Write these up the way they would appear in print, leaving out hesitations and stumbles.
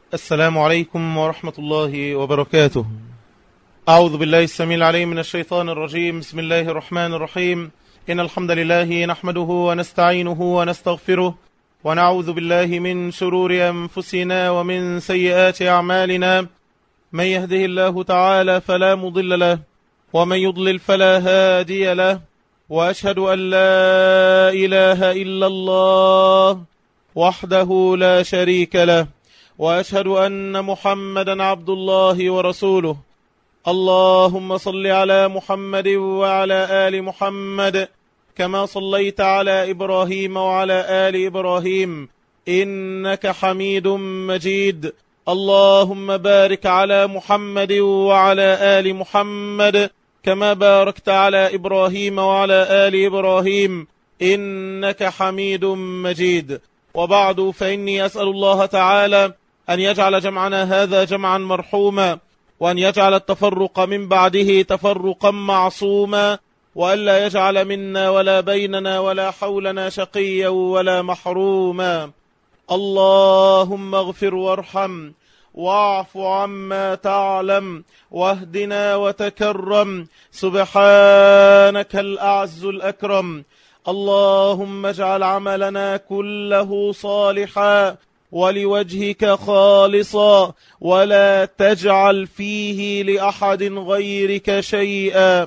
السلام عليكم ورحمة الله وبركاته. أعوذ بالله السميع العليم من الشيطان الرجيم. بسم الله الرحمن الرحيم. إن الحمد لله نحمده ونستعينه ونستغفره ونعوذ بالله من شرور أنفسنا ومن سيئات أعمالنا. من يهده الله تعالى فلا مضل له ومن يضلل فلا هادي له، وأشهد أن لا إله إلا الله وحده لا شريك له، وأشهد أن محمدا عبد الله ورسوله. اللهم صل على محمد وعلى آل محمد كما صليت على إبراهيم وعلى آل إبراهيم إنك حميد مجيد. اللهم بارك على محمد وعلى آل محمد كما باركت على إبراهيم وعلى آل إبراهيم إنك حميد مجيد. وبعد، فإني أسأل الله تعالى أن يجعل جمعنا هذا جمعا مرحوما، وأن يجعل التفرق من بعده تفرقا معصوما، وألا يجعل منا ولا بيننا ولا حولنا شقيا ولا محروما. اللهم اغفر وارحم واعف عما تعلم واهدنا وتكرم، سبحانك الأعز الأكرم. اللهم اجعل عملنا كله صالحا ولوجهك خالصا، ولا تجعل فيه لأحد غيرك شيئا.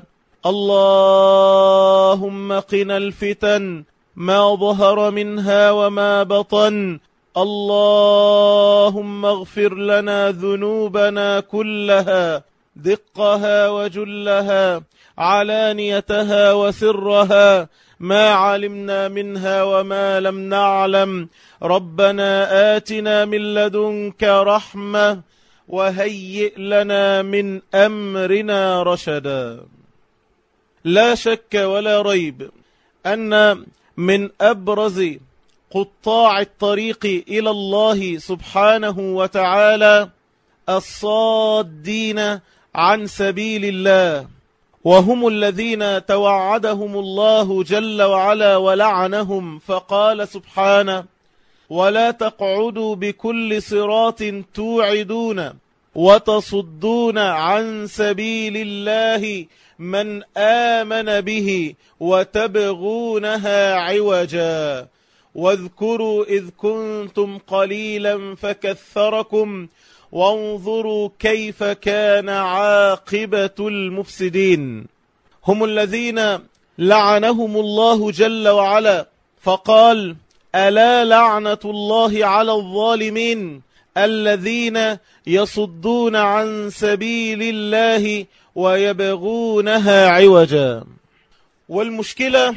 اللهم قنا الفتن ما ظهر منها وما بطن. اللهم اغفر لنا ذنوبنا كلها، دقها وجلها، علانيتها وسرها، ما علمنا منها وما لم نعلم. ربنا آتنا من لدنك رحمة وهيئ لنا من أمرنا رشدا. لا شك ولا ريب أن من أبرز قطاع الطريق إلى الله سبحانه وتعالى الصادين عن سبيل الله، وهم الذين توعدهم الله جل وعلا ولعنهم، فقال سبحانه: ولا تقعدوا بكل صراط توعدون وتصدون عن سبيل الله من آمن به وتبغونها عوجا، واذكروا إذ كنتم قليلا فكثركم وانظروا كيف كان عاقبة المفسدين. هم الذين لعنهم الله جل وعلا، فقال: ألا لعنة الله على الظالمين الذين يصدون عن سبيل الله ويبغونها عوجا. والمشكلة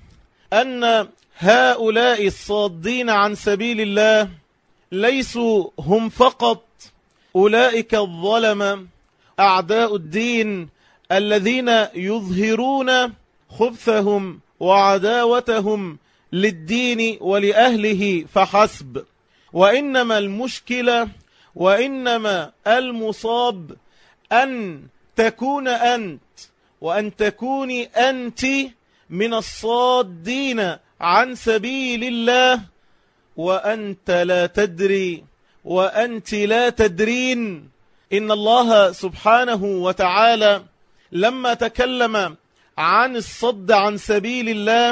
أن هؤلاء الصادين عن سبيل الله ليسوا هم فقط أولئك الظلمة أعداء الدين الذين يظهرون خبثهم وعداوتهم للدين ولأهله فحسب، وإنما المشكلة وإنما المصاب أن تكون أنت وأن تكوني أنت من الصادين عن سبيل الله، وأنت لا تدري وأنت لا تدرين. إن الله سبحانه وتعالى لما تكلم عن الصد عن سبيل الله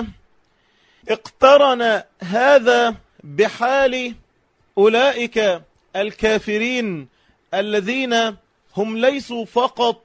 اقترن هذا بحال أولئك الكافرين الذين هم ليسوا فقط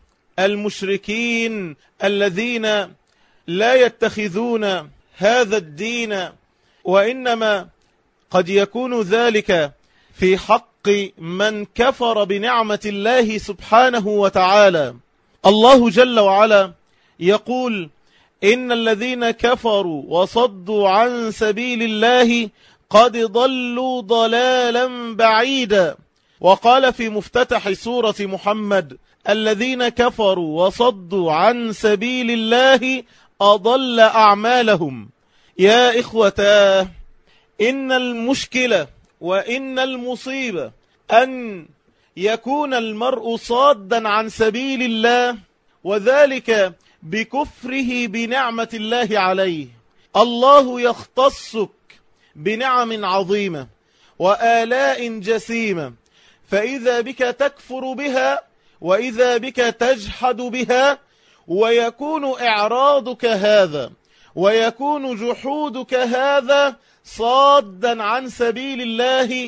المشركين الذين لا يتخذون هذا الدين، وإنما قد يكون ذلك في حق من كفر بنعمة الله سبحانه وتعالى. الله جل وعلا يقول: إن الذين كفروا وصدوا عن سبيل الله قد ضلوا ضلالا بعيدا. وقال في مفتتح سورة محمد: الذين كفروا وصدوا عن سبيل الله أضل أعمالهم. يا إخوتاه، إن المشكلة وإن المصيبة أن يكون المرء صادا عن سبيل الله، وذلك بكفره بنعمة الله عليه. الله يختصك بنعم عظيمة وآلاء جسيمة، فإذا بك تكفر بها وإذا بك تجحد بها، ويكون إعراضك هذا ويكون جحودك هذا صادا عن سبيل الله،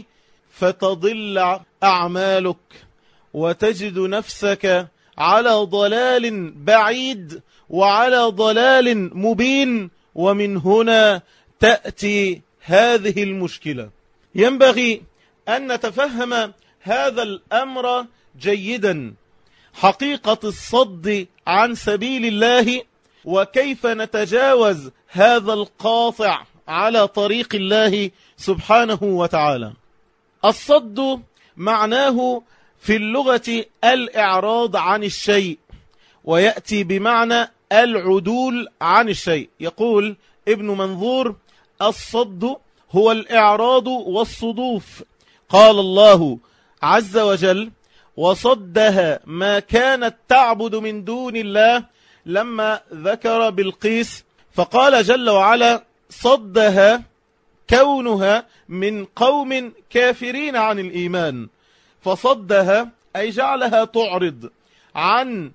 فتضل أعمالك وتجد نفسك على ضلال بعيد وعلى ضلال مبين. ومن هنا تأتي هذه المشكلة. ينبغي أن نتفهم هذا الأمر جيدا، حقيقة الصد عن سبيل الله، وكيف نتجاوز هذا القاطع على طريق الله سبحانه وتعالى. الصد معناه في اللغة الإعراض عن الشيء، ويأتي بمعنى العدول عن الشيء. يقول ابن منظور: الصد هو الإعراض والصدوف. قال الله عز وجل: وصدها ما كانت تعبد من دون الله، لما ذكر بلقيس فقال جل وعلا: صدها كونها من قوم كافرين عن الإيمان. فصدها أي جعلها تعرض عن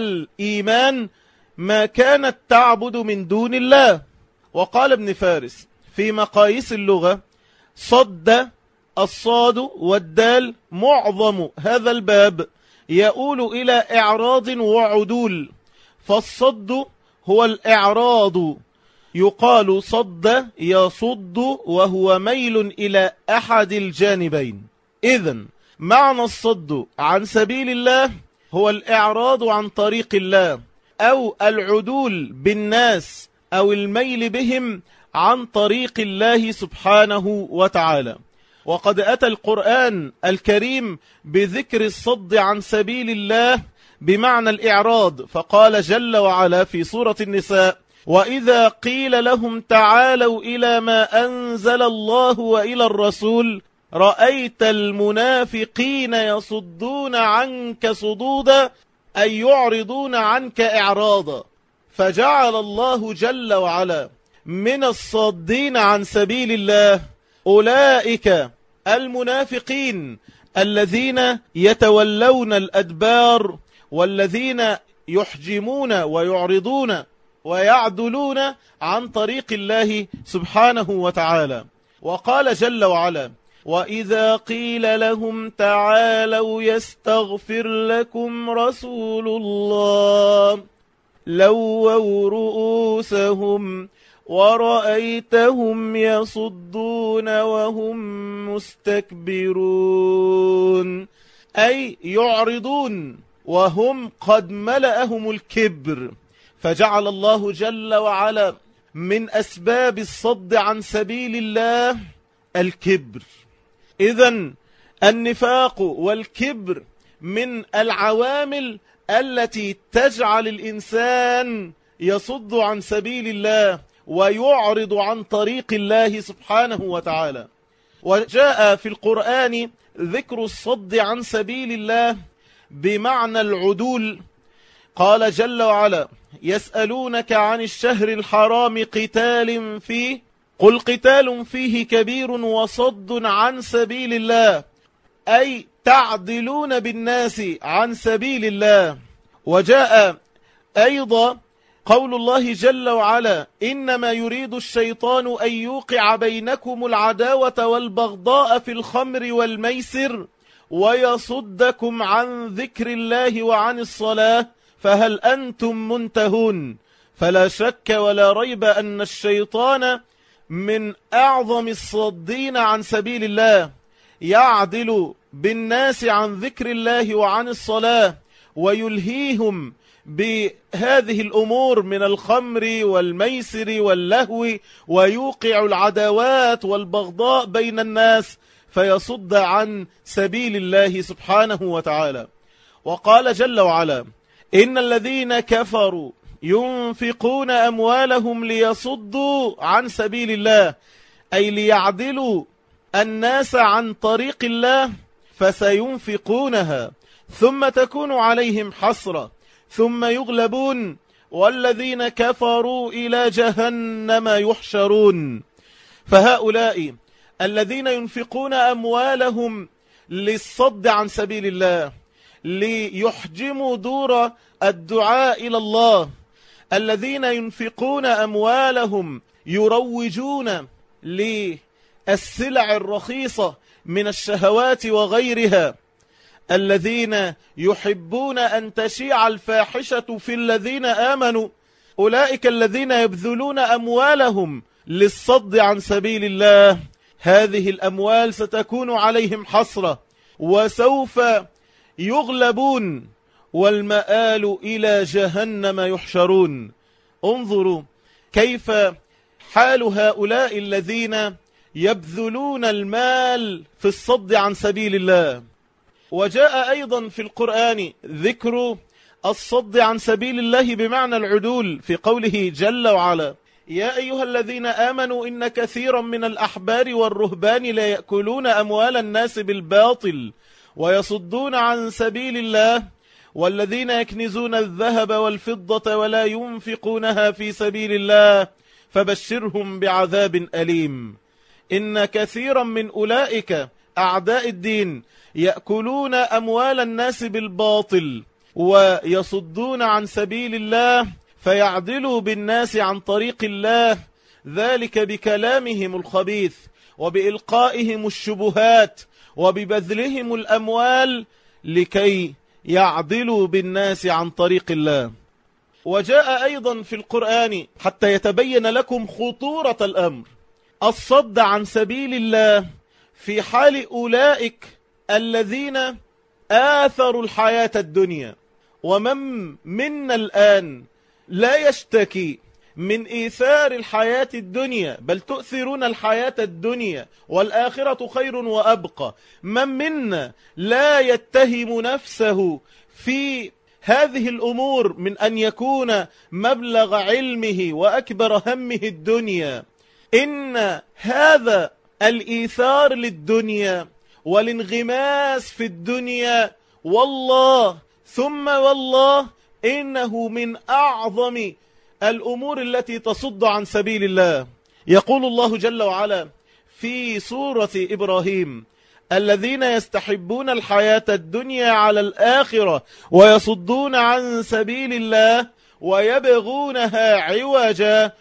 الإيمان ما كانت تعبد من دون الله. وقال ابن فارس في مقاييس اللغة: صد الصاد والدال معظم هذا الباب يؤول إلى إعراض وعدول، فالصد هو الإعراض. يقال صد يصد وهو ميل إلى أحد الجانبين. إذن معنى الصد عن سبيل الله هو الإعراض عن طريق الله، أو العدول بالناس، أو الميل بهم عن طريق الله سبحانه وتعالى. وقد أتى القرآن الكريم بذكر الصد عن سبيل الله بمعنى الإعراض، فقال جل وعلا في سورة النساء: وإذا قيل لهم تعالوا إلى ما أنزل الله وإلى الرسول رأيت المنافقين يصدون عنك صدودا، أي يعرضون عنك إعراضا. فجعل الله جل وعلا من الصادين عن سبيل الله أولئك المنافقين الذين يتولون الأدبار، والذين يحجمون ويعرضون ويعدلون عن طريق الله سبحانه وتعالى. وقال جل وعلا: وإذا قيل لهم تعالوا يستغفر لكم رسول الله لووا رؤوسهم ورأيتهم يصدون وهم مستكبرون، أي يعرضون وهم قد ملأهم الكبر. فجعل الله جل وعلا من أسباب الصد عن سبيل الله الكبر. إذن النفاق والكبر من العوامل التي تجعل الإنسان يصد عن سبيل الله ويعرض عن طريق الله سبحانه وتعالى. وجاء في القرآن ذكر الصد عن سبيل الله بمعنى العدول. قال جل وعلا: يسألونك عن الشهر الحرام قتال فيه قل قتال فيه كبير وصد عن سبيل الله، أي تعدلون بالناس عن سبيل الله. وجاء أيضا قول الله جل وعلا: إنما يريد الشيطان أن يوقع بينكم العداوة والبغضاء في الخمر والميسر ويصدكم عن ذكر الله وعن الصلاة فهل أنتم منتهون. فلا شك ولا ريب أن الشيطان من أعظم الصادين عن سبيل الله، يعدل بالناس عن ذكر الله وعن الصلاة ويلهيهم بهذه الأمور من الخمر والميسر واللهو، ويوقع العداوات والبغضاء بين الناس فيصد عن سبيل الله سبحانه وتعالى. وقال جل وعلا: إن الذين كفروا ينفقون أموالهم ليصدوا عن سبيل الله، أي ليعدلوا الناس عن طريق الله، فسينفقونها ثم تكون عليهم حسرة ثم يغلبون والذين كفروا إلى جهنم يحشرون. فهؤلاء الذين ينفقون أموالهم للصد عن سبيل الله، ليحجموا دور الدعاء إلى الله، الذين ينفقون أموالهم يروجون للسلع الرخيصة من الشهوات وغيرها، الذين يحبون أن تشيع الفاحشة في الذين آمنوا، أولئك الذين يبذلون أموالهم للصد عن سبيل الله، هذه الأموال ستكون عليهم حسرة وسوف يغلبون والمآل إلى جهنم يحشرون. انظروا كيف حال هؤلاء الذين يبذلون المال في الصد عن سبيل الله. وجاء أيضا في القرآن ذكر الصد عن سبيل الله بمعنى العدول في قوله جل وعلا: يا أيها الذين آمنوا إن كثيرا من الأحبار والرهبان لا يأكلون أموال الناس بالباطل ويصدون عن سبيل الله والذين يكنزون الذهب والفضة ولا ينفقونها في سبيل الله فبشرهم بعذاب أليم. إن كثيرا من أولئك أعداء الدين يأكلون أموال الناس بالباطل ويصدون عن سبيل الله فيعدلوا بالناس عن طريق الله، ذلك بكلامهم الخبيث وبإلقائهم الشبهات وببذلهم الأموال لكي يعدلوا بالناس عن طريق الله. وجاء أيضا في القرآن حتى يتبين لكم خطورة الأمر الصد عن سبيل الله في حال أولئك الذين آثروا الحياة الدنيا. ومن منا الآن لا يشتكي من إيثار الحياة الدنيا، بل تؤثرون الحياة الدنيا والآخرة خير وأبقى. من منا لا يتهم نفسه في هذه الأمور من أن يكون مبلغ علمه وأكبر همه الدنيا. إن هذا الإيثار للدنيا والانغماس في الدنيا والله ثم والله إنه من أعظم الأمور التي تصد عن سبيل الله. يقول الله جل وعلا في سورة إبراهيم: الذين يستحبون الحياة الدنيا على الآخرة ويصدون عن سبيل الله ويبغونها عوجا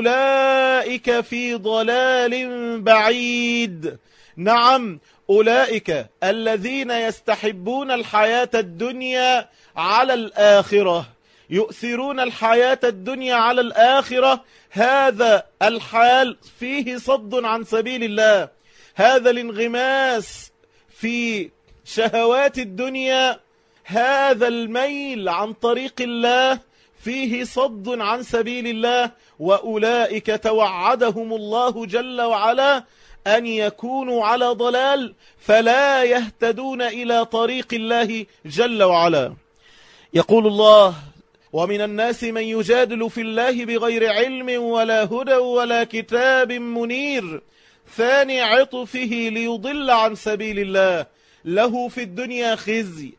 أولئك في ضلال بعيد. نعم، أولئك الذين يستحبون الحياة الدنيا على الآخرة، يؤثرون الحياة الدنيا على الآخرة، هذا الحال فيه صد عن سبيل الله. هذا الانغماس في شهوات الدنيا، هذا الميل عن طريق الله فيه صد عن سبيل الله. وأولئك توعدهم الله جل وعلا أن يكونوا على ضلال فلا يهتدون إلى طريق الله جل وعلا. يقول الله: ومن الناس من يجادل في الله بغير علم ولا هدى ولا كتاب منير ثاني عطفه ليضل عن سبيل الله له في الدنيا خزي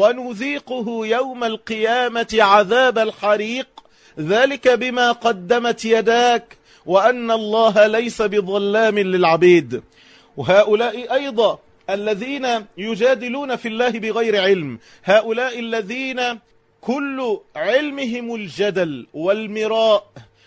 ونذيقه يوم القيامة عذاب الحريق ذلك بما قدمت يداك وأن الله ليس بظلام للعبيد. وهؤلاء أيضا الذين يجادلون في الله بغير علم، هؤلاء الذين كل علمهم الجدل والمراء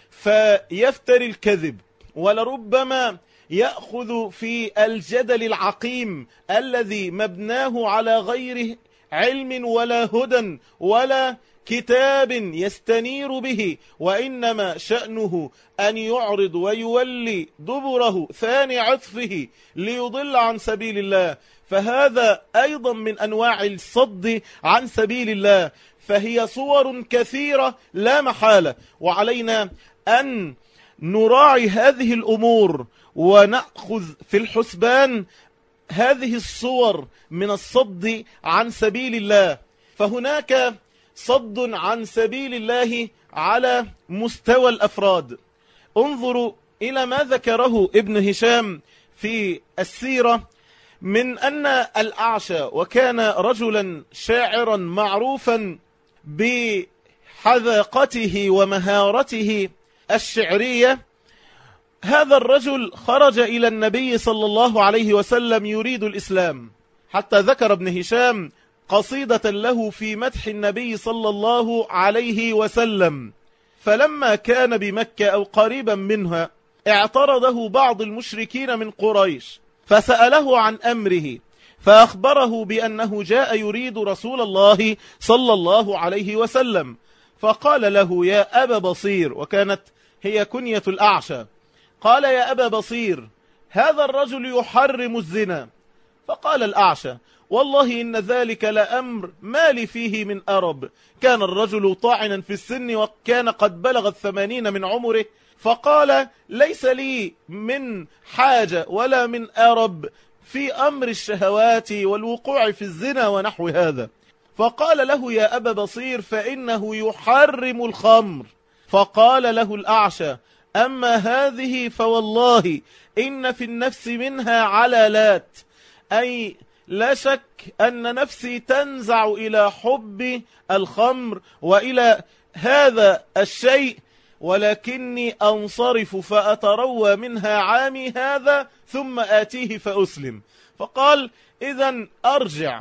فيفتري الكذب، ولربما يأخذ في الجدل العقيم الذي مبناه على غير علم ولا هدى ولا كتاب يستنير به، وإنما شأنه أن يعرض ويولي دبره ثاني عطفه ليضل عن سبيل الله. فهذا أيضا من أنواع الصد عن سبيل الله. فهي صور كثيرة لا محالة، وعلينا أن نراعي هذه الأمور ونأخذ في الحسبان هذه الصور من الصد عن سبيل الله. فهناك صد عن سبيل الله على مستوى الأفراد. انظروا إلى ما ذكره ابن هشام في السيرة من أن الأعشى، وكان رجلا شاعرا معروفا بحذاقته ومهارته الشعرية، هذا الرجل خرج إلى النبي صلى الله عليه وسلم يريد الإسلام، حتى ذكر ابن هشام قصيدة له في مدح النبي صلى الله عليه وسلم. فلما كان بمكة أو قريبا منها اعترضه بعض المشركين من قريش فسأله عن أمره، فأخبره بأنه جاء يريد رسول الله صلى الله عليه وسلم، فقال له: يا أبا بصير، وكانت هي كنية الأعشى، قال: يا أبا بصير، هذا الرجل يحرم الزنا. فقال الأعشى: والله إن ذلك لأمر ما لي فيه من أرب. كان الرجل طاعنا في السن وكان قد بلغ 80 من عمره، فقال: ليس لي من حاجة ولا من أرب في أمر الشهوات والوقوع في الزنا ونحو هذا. فقال له: يا أبا بصير، فإنه يحرم الخمر. فقال له الأعشى: أما هذه فوالله إن في النفس منها علالات، أي لا شك أن نفسي تنزع إلى حب الخمر وإلى هذا الشيء، ولكني أنصرف فأتروى منها عامي هذا ثم آتيه فأسلم. فقال: إذن أرجع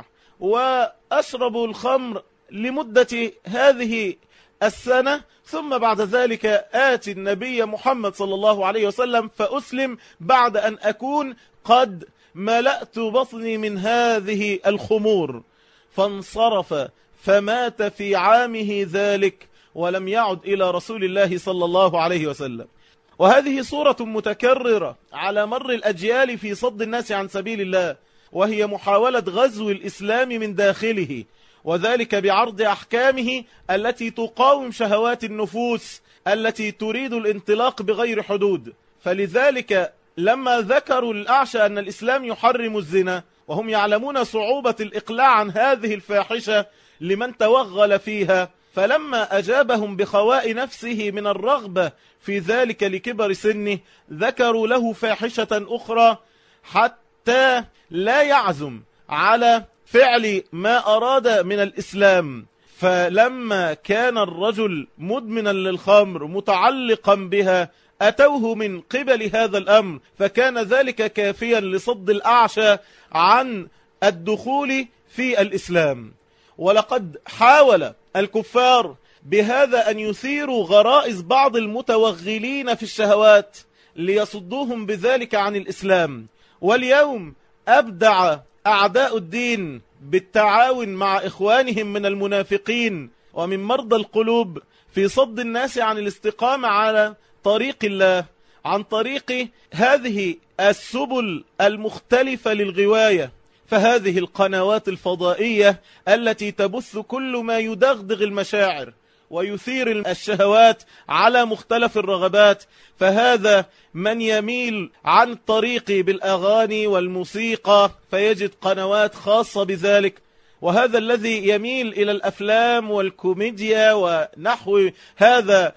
وأشرب الخمر لمدة هذه السنة، ثم بعد ذلك آتي النبي محمد صلى الله عليه وسلم فأسلم بعد أن أكون قد ملأت بطني من هذه الخمور. فانصرف فمات في عامه ذلك ولم يعد إلى رسول الله صلى الله عليه وسلم. وهذه صورة متكررة على مر الأجيال في صد الناس عن سبيل الله، وهي محاولة غزو الإسلام من داخله، وذلك بعرض أحكامه التي تقاوم شهوات النفوس التي تريد الانطلاق بغير حدود. فلذلك لما ذكروا الأعشى أن الإسلام يحرم الزنا وهم يعلمون صعوبة الإقلاع عن هذه الفاحشة لمن توغل فيها، فلما أجابهم بخواء نفسه من الرغبة في ذلك لكبر سنه ذكروا له فاحشة أخرى حتى لا يعزم على فعل ما أراد من الإسلام. فلما كان الرجل مدمنا للخمر متعلقا بها أتوه من قبل هذا الأمر، فكان ذلك كافيا لصد الأعشى عن الدخول في الإسلام. ولقد حاول الكفار بهذا أن يثيروا غرائز بعض المتوغلين في الشهوات ليصدوهم بذلك عن الإسلام. واليوم أبدع أعداء الدين بالتعاون مع إخوانهم من المنافقين ومن مرضى القلوب في صد الناس عن الاستقامة على طريق الله، عن طريق هذه السبل المختلفة للغواية. فهذه القنوات الفضائية التي تبث كل ما يدغدغ المشاعر ويثير الشهوات على مختلف الرغبات، فهذا من يميل عن الطريق بالأغاني والموسيقى فيجد قنوات خاصة بذلك، وهذا الذي يميل إلى الأفلام والكوميديا ونحو هذا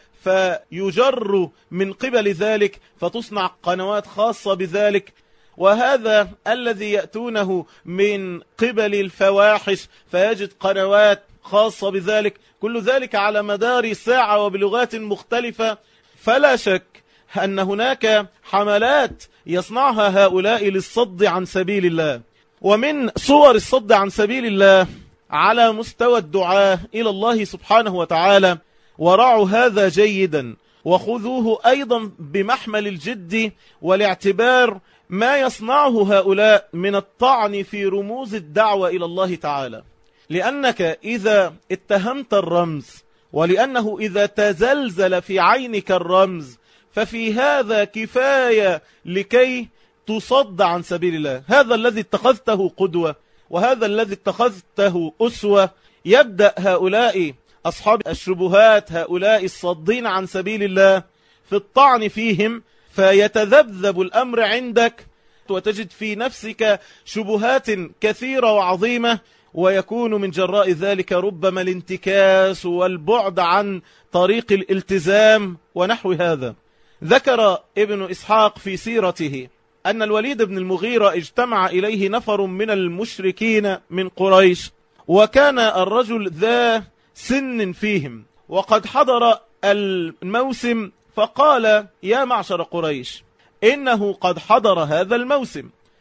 فيجر من قبل ذلك فتصنع قنوات خاصة بذلك، وهذا الذي يأتونه من قبل الفواحش فيجد قنوات خاصة بذلك، كل ذلك على مدار ساعة وبلغات مختلفة. فلا شك أن هناك حملات يصنعها هؤلاء للصد عن سبيل الله. ومن صور الصد عن سبيل الله على مستوى الدعاء إلى الله سبحانه وتعالى، ورعوا هذا جيدا وخذوه أيضا بمحمل الجد والاعتبار ما يصنعه هؤلاء من الطعن في رموز الدعوة إلى الله تعالى. لأنك إذا اتهمت الرمز، ولأنه إذا تزلزل في عينك الرمز، ففي هذا كفاية لكي تصد عن سبيل الله. هذا الذي اتخذته قدوة وهذا الذي اتخذته أسوة. يبدأ هؤلاء أصحاب الشبهات، هؤلاء الصادين عن سبيل الله، في الطعن فيهم، فيتذبذب الأمر عندك وتجد في نفسك شبهات كثيرة وعظيمة، ويكون من جراء ذلك ربما الانتكاس والبعد عن طريق الالتزام ونحو هذا. ذكر ابن إسحاق في سيرته أن الوليد بن المغيرة اجتمع إليه نفر من المشركين من قريش، وكان الرجل ذا سن فيهم وقد حضر الموسم، فقال: يا معشر قريش، إنه قد حضر هذا الموسم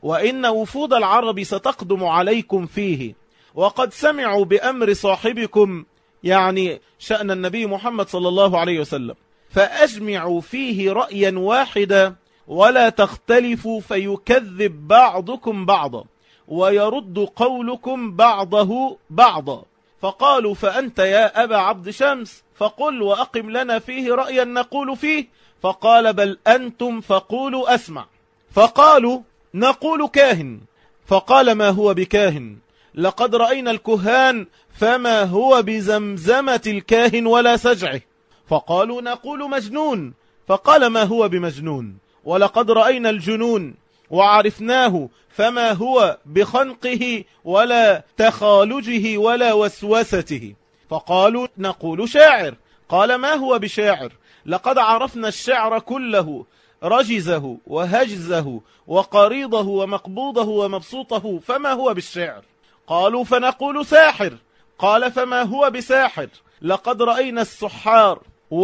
وإن وفود العرب ستقدم عليكم فيه، وقد سمعوا بأمر صاحبكم، يعني شأن النبي محمد صلى الله عليه وسلم، فأجمعوا فيه رأيا واحدا ولا تختلفوا فيكذب بعضكم بعضا ويرد قولكم بعضه بعضا. فقالوا فأنت يا أبا عبد شمس فقل وأقم لنا فيه رأيا نقول فيه. فقال بل أنتم فقولوا أسمع. فقالوا نقول كاهن. فقال ما هو بكاهن؟ لقد رأينا الكهان فما هو بزمزمة الكاهن ولا سجعه. فقالوا نقول مجنون. فقال ما هو بمجنون؟ ولقد رأينا الجنون وعرفناه فما هو بخنقه ولا تخالجه ولا وسوسته. فقالوا نقول شاعر. قال ما هو بشاعر؟ لقد عرفنا الشعر كله، رجزه وهجزه وقريضه ومقبوضه ومبسوطه، فما هو بالشعر؟ قالوا فنقول ساحر. قال فما هو بساحر؟ لقد رأينا السحار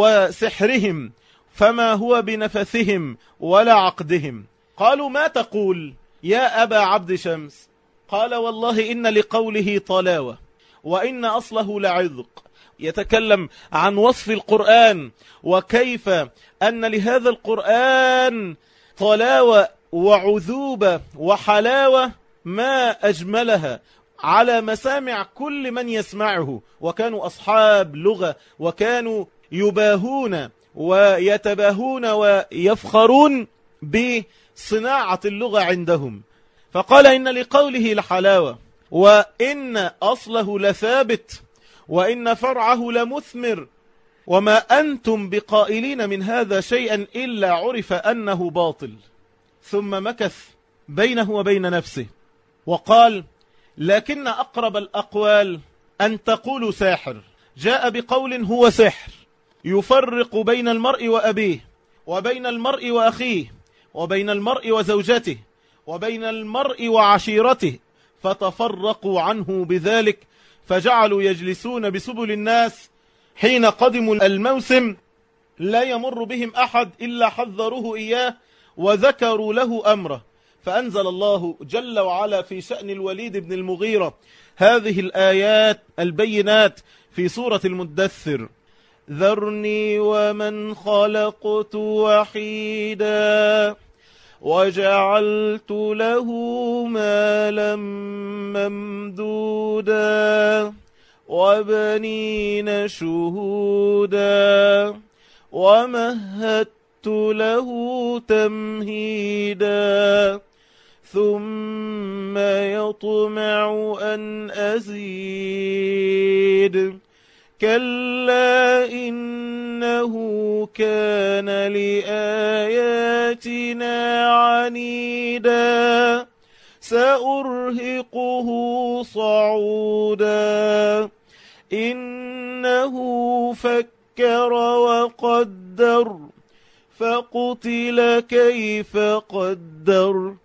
وسحرهم فما هو بنفثهم ولا عقدهم. قالوا ما تقول يا أبا عبد شمس؟ قال والله إن لقوله طلاوة وإن أصله لعذق. يتكلم عن وصف القرآن وكيف أن لهذا القرآن طلاوة وعذوبة وحلاوة ما أجملها على مسامع كل من يسمعه. وكانوا أصحاب لغة وكانوا يباهون ويتباهون ويفخرون بصناعة اللغة عندهم. فقال إن لقوله لحلاوة وإن أصله لثابت وإن فرعه لمثمر وما أنتم بقائلين من هذا شيئا إلا عرف أنه باطل. ثم مكث بينه وبين نفسه وقال لكن أقرب الأقوال أن تقولوا ساحر. جاء بقول هو سحر يفرق بين المرء وأبيه وبين المرء وأخيه وبين المرء وزوجته وبين المرء وعشيرته، فتفرقوا عنه بذلك، فجعلوا يجلسون بسبل الناس حين قدموا الموسم لا يمر بهم أحد إلا حذروه إياه وذكروا له أمره. فأنزل الله جل وعلا في شأن الوليد بن المغيرة هذه الآيات البينات في سورة المدثر: ذرني ومن خلقت وحيدا وجعلت له مالا ممدودا وبنين شهودا ومهدت له تمهيدا ثم يطمع أن أزيد كلا إنه كان لآياتنا عنيدا سأرهقه صعودا إنه فكر وقدر فقتل كيف قدر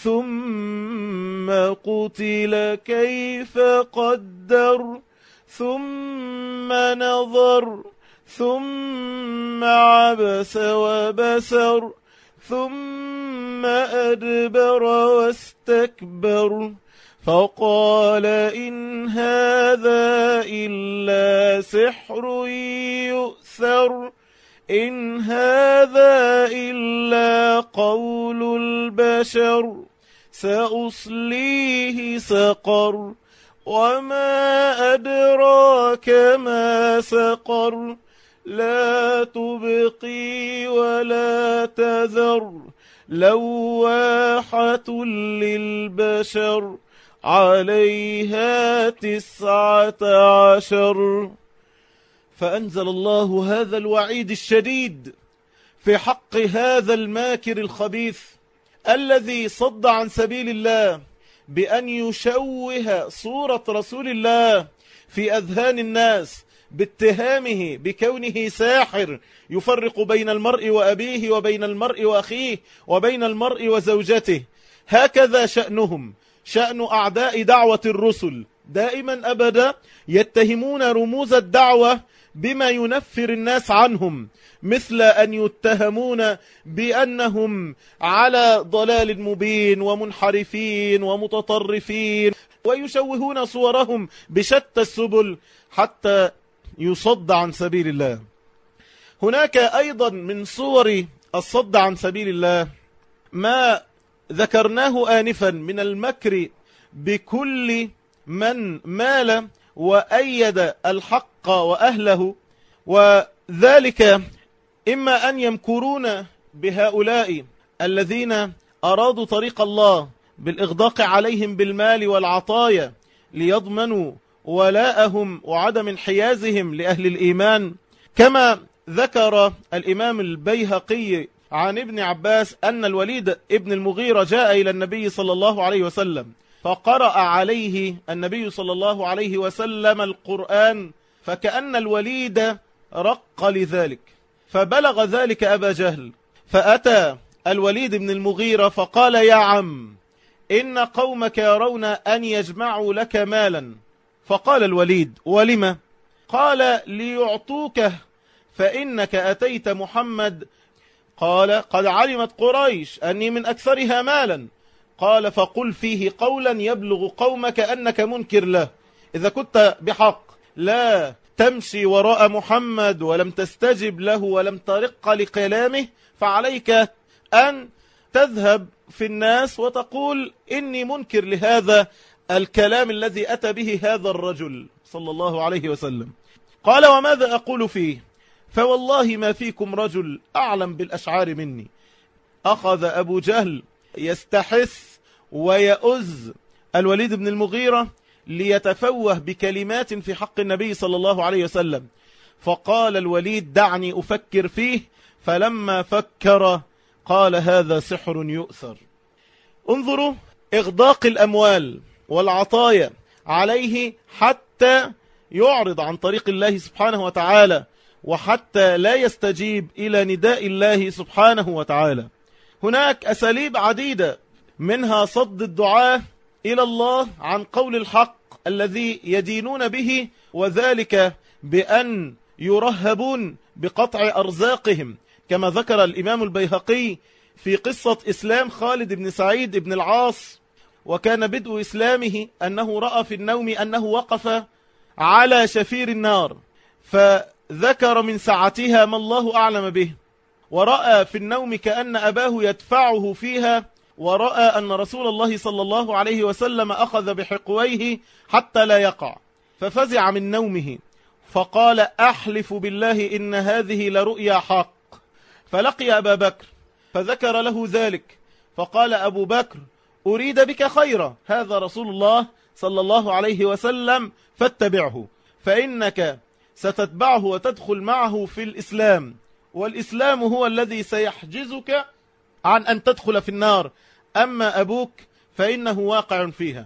ثم قتل كيف قدر ثم نظر ثم عبس وبسر ثم أدبر واستكبر فقال إن هذا إلا سحر يؤثر إن هذا إلا قول البشر سأصليه سقر وما أدراك ما سقر لا تبقي ولا تذر لواحة للبشر عليها 19. فأنزل الله هذا الوعيد الشديد في حق هذا الماكر الخبيث الذي صد عن سبيل الله بأن يشوه صورة رسول الله في أذهان الناس باتهامه بكونه ساحر يفرق بين المرء وأبيه وبين المرء وأخيه وبين المرء وزوجته. هكذا شأنهم، شأن أعداء دعوة الرسل، دائما أبدا يتهمون رموز الدعوة بما ينفر الناس عنهم، مثل أن يتهمون بأنهم على ضلال مبين ومنحرفين ومتطرفين، ويشوهون صورهم بشتى السبل حتى يصد عن سبيل الله. هناك أيضا من صور الصد عن سبيل الله ما ذكرناه آنفا من المكر بكل من مال وأيد الحق وأهله، وذلك إما أن يمكرون بهؤلاء الذين أرادوا طريق الله بالإغداق عليهم بالمال والعطايا ليضمنوا ولاءهم وعدم انحيازهم لأهل الإيمان، كما ذكر الإمام البيهقي عن ابن عباس أن الوليد ابن المغيرة جاء إلى النبي صلى الله عليه وسلم فقرأ عليه النبي صلى الله عليه وسلم القرآن، فكأن الوليد رق لذلك، فبلغ ذلك أبا جهل، فأتى الوليد بن المغيرة فقال: يا عم، إن قومك يرون أن يجمعوا لك مالا. فقال الوليد: ولم؟ قال: ليعطوك، فإنك أتيت محمد. قال: قد علمت قريش أني من أكثرها مالا. قال: فقل فيه قولا يبلغ قومك أنك منكر له. إذا كنت بحق لا تمشي وراء محمد ولم تستجب له ولم ترق لكلامه، فعليك أن تذهب في الناس وتقول إني منكر لهذا الكلام الذي أتى به هذا الرجل صلى الله عليه وسلم. قال: وماذا أقول فيه؟ فوالله ما فيكم رجل أعلم بالأشعار مني. أخذ أبو جهل يستحث ويؤز الوليد بن المغيرة ليتفوه بكلمات في حق النبي صلى الله عليه وسلم، فقال الوليد: دعني أفكر فيه. فلما فكر قال: هذا سحر يؤثر. انظروا إغداق الأموال والعطايا عليه حتى يعرض عن طريق الله سبحانه وتعالى، وحتى لا يستجيب إلى نداء الله سبحانه وتعالى. هناك أساليب عديدة، منها صد الدعاة إلى الله عن قول الحق الذي يدينون به، وذلك بأن يرهبون بقطع أرزاقهم، كما ذكر الإمام البيهقي في قصة إسلام خالد بن سعيد بن العاص. وكان بدء إسلامه أنه رأى في النوم أنه وقف على شفير النار، فذكر من سعتها ما الله أعلم به، ورأى في النوم كأن أباه يدفعه فيها، ورأى أن رسول الله صلى الله عليه وسلم أخذ بحقويه حتى لا يقع، ففزع من نومه فقال: أحلف بالله إن هذه لرؤيا حق. فلقي أبا بكر فذكر له ذلك، فقال أبو بكر: أريد بك خيرا، هذا رسول الله صلى الله عليه وسلم فاتبعه، فإنك ستتبعه وتدخل معه في الإسلام، والإسلام هو الذي سيحجزك عن أن تدخل في النار، أما أبوك فإنه واقع فيها.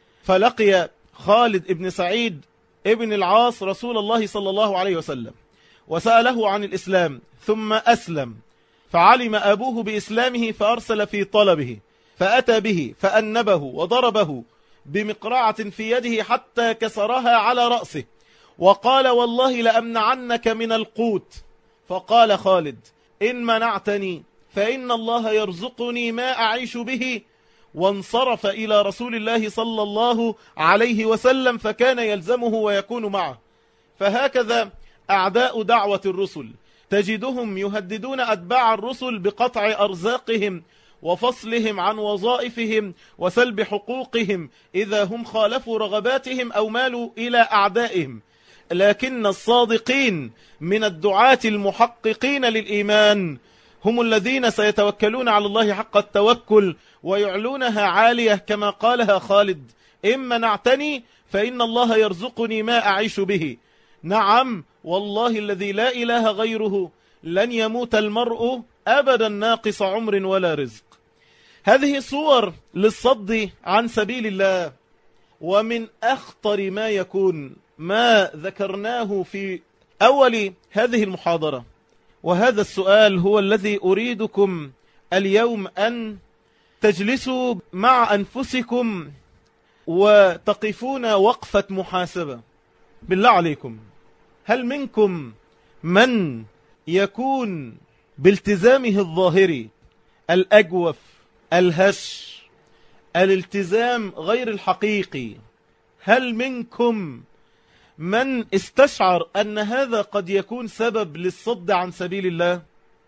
فلقي خالد بن سعيد ابن العاص رسول الله صلى الله عليه وسلم وسأله عن الإسلام، ثم أسلم، فعلم أبوه بإسلامه فأرسل في طلبه، فأتى به فأنبه وضربه بمقرعة في يده حتى كسرها على رأسه، وقال: والله لأمنعنك من القوت. فقال خالد: إن منعتني فإن الله يرزقني ما أعيش به. وانصرف إلى رسول الله صلى الله عليه وسلم، فكان يلزمه ويكون معه. فهكذا أعداء دعوة الرسل تجدهم يهددون أتباع الرسل بقطع أرزاقهم وفصلهم عن وظائفهم وسلب حقوقهم إذا هم خالفوا رغباتهم أو مالوا إلى أعدائهم. لكن الصادقين من الدعاة المحققين للإيمان هم الذين سيتوكلون على الله حق التوكل ويعلونها عالية، كما قالها خالد: إن منعتني فإن الله يرزقني ما أعيش به. نعم والله الذي لا إله غيره لن يموت المرء أبدا ناقص عمر ولا رزق. هذه صور للصد عن سبيل الله. ومن أخطر ما يكون ما ذكرناه في أول هذه المحاضرة، وهذا السؤال هو الذي أريدكم اليوم أن تجلسوا مع أنفسكم وتقفون وقفة محاسبة. بالله عليكم، هل منكم من يكون بالتزامه الظاهري الأجوف الهش الالتزام غير الحقيقي، هل منكم من استشعر أن هذا قد يكون سبب للصد عن سبيل الله؟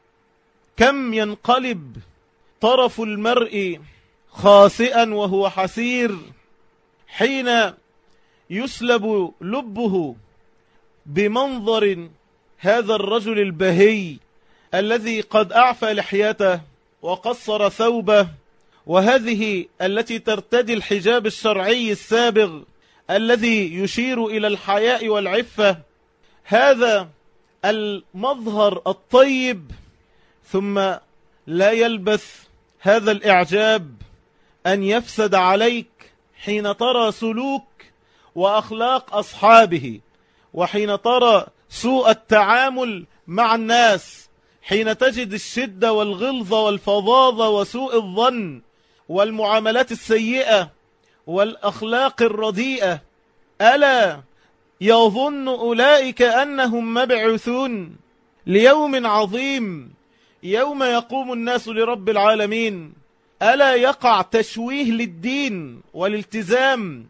كم ينقلب طرف المرء خاسئا وهو حسير حين يسلب لبه بمنظر هذا الرجل البهي الذي قد أعفى لحيته وقصر ثوبه، وهذه التي ترتدي الحجاب الشرعي السابغ الذي يشير إلى الحياء والعفة، هذا المظهر الطيب، ثم لا يلبث هذا الإعجاب أن يفسد عليك حين ترى سلوك وأخلاق أصحابه، وحين ترى سوء التعامل مع الناس، حين تجد الشدة والغلظة والفظاظة وسوء الظن والمعاملات السيئة والأخلاق الرديئة. ألا يظن أولئك أنهم مبعوثون ليوم عظيم يوم يقوم الناس لرب العالمين؟ ألا يقع تشويه للدين والالتزام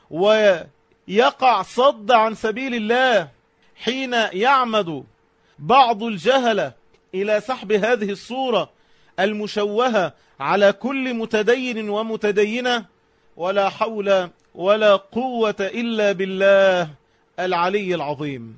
ويقع صد عن سبيل الله حين يعمد بعض الجهلة إلى سحب هذه الصورة المشوهة على كل متدين ومتدينة؟ ولا حول ولا قوة إلا بالله العلي العظيم.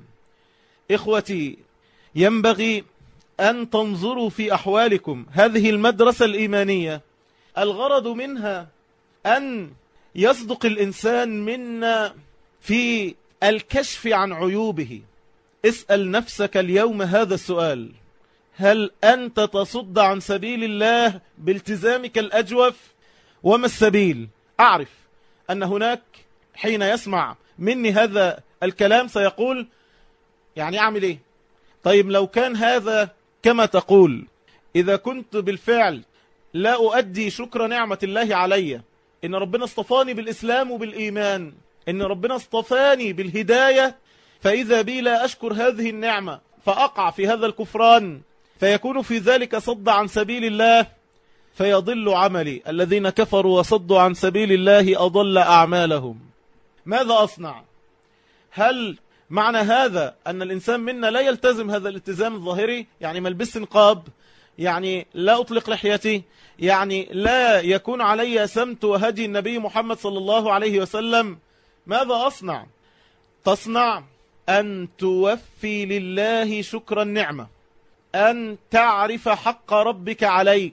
إخوتي، ينبغي أن تنظروا في أحوالكم. هذه المدرسة الإيمانية الغرض منها أن يصدق الإنسان منا في الكشف عن عيوبه. اسأل نفسك اليوم هذا السؤال: هل أنت تصد عن سبيل الله بالتزامك الأجوف؟ وما السبيل؟ أعرف أن هناك حين يسمع مني هذا الكلام سيقول يعني أعمل إيه؟ طيب لو كان هذا كما تقول، إذا كنت بالفعل لا أؤدي شكر نعمة الله علي، إن ربنا اصطفاني بالإسلام وبالإيمان، إن ربنا اصطفاني بالهداية، فإذا بي لا أشكر هذه النعمة فأقع في هذا الكفران، فيكون في ذلك صد عن سبيل الله، فيضل عملي. الذين كفروا وصدوا عن سبيل الله أضل أعمالهم. ماذا أصنع؟ هل معنى هذا أن الإنسان منا لا يلتزم هذا الالتزام الظاهري؟ يعني ما البس نقاب، يعني لا أطلق لحيتي، يعني لا يكون علي سمت وهدي النبي محمد صلى الله عليه وسلم؟ ماذا أصنع؟ تصنع أن توفي لله شكر النعمة، أن تعرف حق ربك عليك،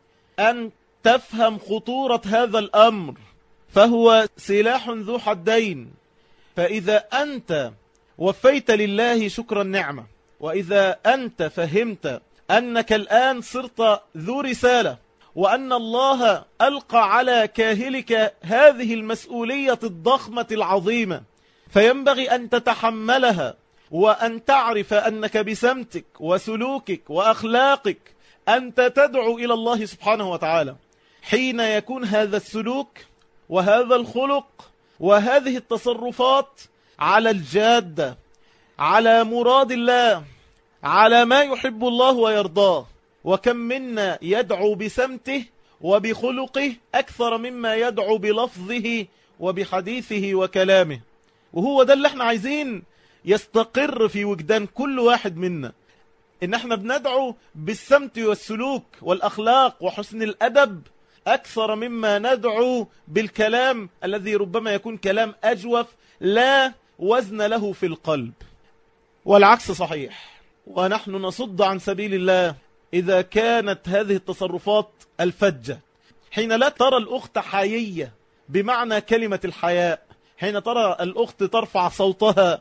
أن تفهم خطورة هذا الأمر، فهو سلاح ذو حدين. فإذا أنت وفيت لله شكر النعمة، وإذا أنت فهمت أنك الآن صرت ذو رسالة، وأن الله ألقى على كاهلك هذه المسؤولية الضخمة العظيمة، فينبغي أن تتحملها، وأن تعرف أنك بسمتك وسلوكك وأخلاقك أنت تدعو إلى الله سبحانه وتعالى. حين يكون هذا السلوك وهذا الخلق وهذه التصرفات على الجادة، على مراد الله، على ما يحب الله ويرضاه. وكم منا يدعو بسمته وبخلقه أكثر مما يدعو بلفظه وبحديثه وكلامه. وهو ده اللي احنا عايزين يستقر في وجدان كل واحد منا، ان احنا بندعو بالسمت والسلوك والأخلاق وحسن الأدب أكثر مما ندعو بالكلام الذي ربما يكون كلام أجوف لا وزن له في القلب. والعكس صحيح، ونحن نصد عن سبيل الله إذا كانت هذه التصرفات الفجة. حين لا ترى الأخت حيية بمعنى كلمة الحياء، حين ترى الأخت ترفع صوتها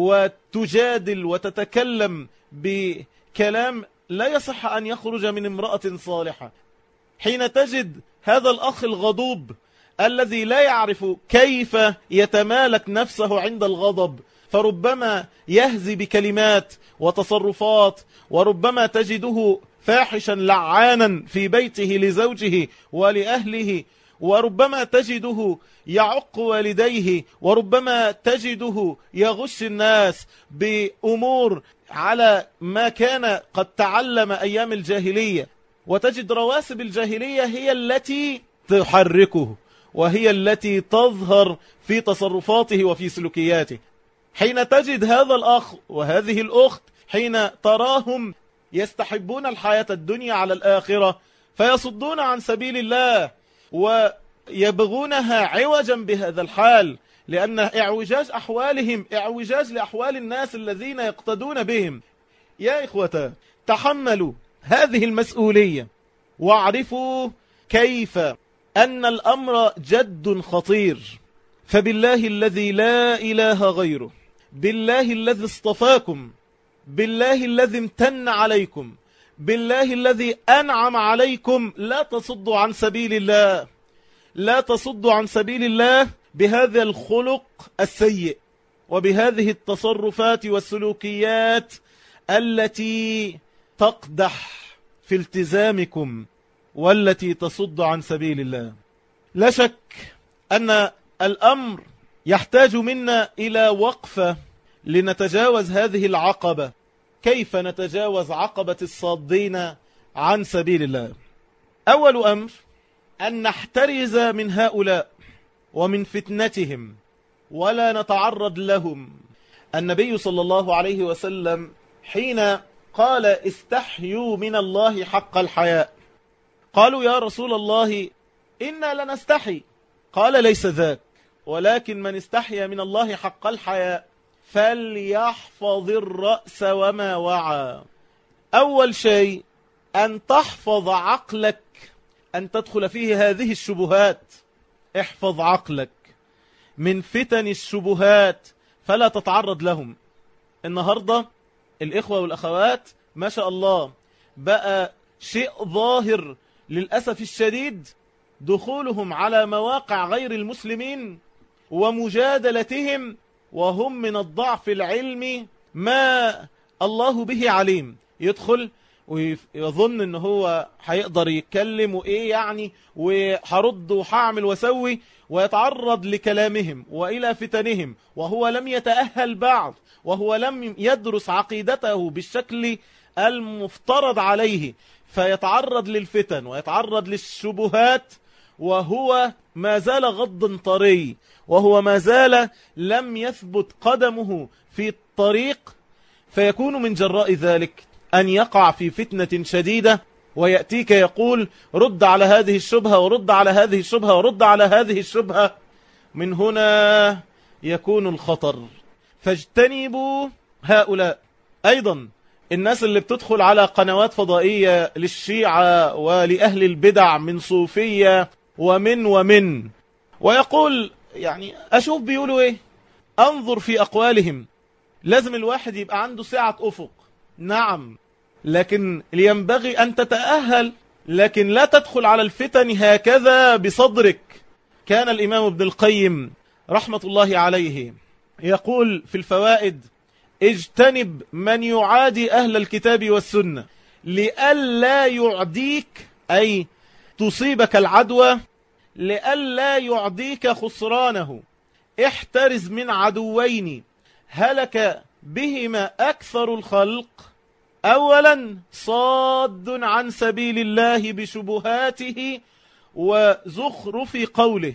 وتجادل وتتكلم بكلام لا يصح أن يخرج من امرأة صالحة، حين تجد هذا الأخ الغضوب الذي لا يعرف كيف يتمالك نفسه عند الغضب، فربما يهزي بكلمات وتصرفات، وربما تجده فاحشا لعانا في بيته لزوجه ولأهله وربما تجده يعق والديه، وربما تجده يغش الناس بأمور على ما كان قد تعلم أيام الجاهلية، وتجد رواسب الجاهلية هي التي تحركه وهي التي تظهر في تصرفاته وفي سلوكياته. حين تجد هذا الأخ وهذه الأخت حين تراهم يستحبون الحياة الدنيا على الآخرة فيصدون عن سبيل الله ويبغونها عوجا بهذا الحال، لأن اعوجاج أحوالهم اعوجاج لأحوال الناس الذين يقتدون بهم. يا إخوة، تحملوا هذه المسؤولية واعرفوا كيف أن الأمر جد خطير. فبالله الذي لا إله غيره، بالله الذي اصطفاكم، بالله الذي امتن عليكم، بالله الذي أنعم عليكم، لا تصدوا عن سبيل الله، لا تصدوا عن سبيل الله بهذا الخلق السيء وبهذه التصرفات والسلوكيات التي تقدح في التزامكم والتي تصد عن سبيل الله. لا شك أن الأمر يحتاج منا إلى وقفة لنتجاوز هذه العقبة. كيف نتجاوز عقبة الصادين عن سبيل الله؟ أول أمر أن نحترز من هؤلاء ومن فتنتهم ولا نتعرض لهم. النبي صلى الله عليه وسلم حين قال استحيوا من الله حق الحياء، قالوا يا رسول الله إنا لنستحي، قال ليس ذاك، ولكن من استحيا من الله حق الحياء فليحفظ الرأس وما وعى. أول شيء أن تحفظ عقلك أن تدخل فيه هذه الشبهات. احفظ عقلك من فتن الشبهات فلا تتعرض لهم. النهاردة الإخوة والأخوات ما شاء الله بقى شيء ظاهر للأسف الشديد دخولهم على مواقع غير المسلمين ومجادلتهم وهم من الضعف العلمي ما الله به عليم. يدخل ويظن ان هو هيقدر يتكلم وايه يعني وهرد وهعمل وسوي، ويتعرض لكلامهم وإلى فتنهم وهو لم يتأهل بعد، وهو لم يدرس عقيدته بالشكل المفترض عليه، فيتعرض للفتن ويتعرض للشبهات وهو ما زال غض طري، وهو ما زال لم يثبت قدمه في الطريق، فيكون من جراء ذلك أن يقع في فتنة شديدة، ويأتيك يقول رد على هذه الشبهة ورد على هذه الشبهة ورد على هذه الشبهة. من هنا يكون الخطر، فاجتنبوا هؤلاء. أيضا الناس اللي بتدخل على قنوات فضائية للشيعة ولأهل البدع من صوفية ومن ويقول يعني أشوف بيقولوا إيه، أنظر في أقوالهم. لازم الواحد يبقى عنده سعة أفق، نعم، لكن ينبغي أن تتأهل، لكن لا تدخل على الفتن هكذا بصدرك. كان الإمام ابن القيم رحمة الله عليه يقول في الفوائد اجتنب من يعادي أهل الكتاب والسنة لئلا يعديك، أي تصيبك العدوى، لئلا يعديك خسرانه. احترز من عدوين هلك بهما أكثر الخلق، أولا صاد عن سبيل الله بشبهاته وزخرف قوله،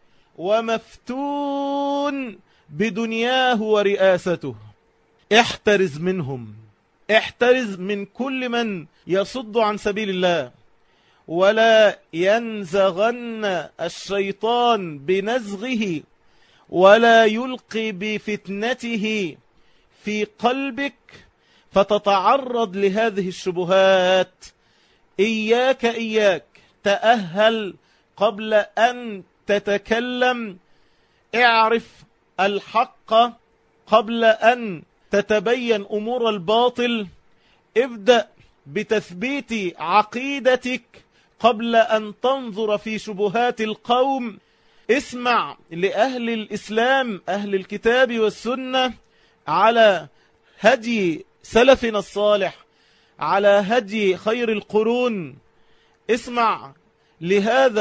ومفتون بدنياه ورئاسته. احترز منهم، احترز من كل من يصد عن سبيل الله، ولا ينزغن الشيطان بنزغه ولا يلقي بفتنته في قلبك فتتعرض لهذه الشبهات. إياك تأهل قبل أن تتكلم، اعرف الحق قبل أن تتبين أمور الباطل، ابدأ بتثبيت عقيدتك قبل أن تنظر في شبهات القوم. اسمع لأهل الإسلام أهل الكتاب والسنة على هدي سلفنا الصالح، على هدي خير القرون. اسمع لهذا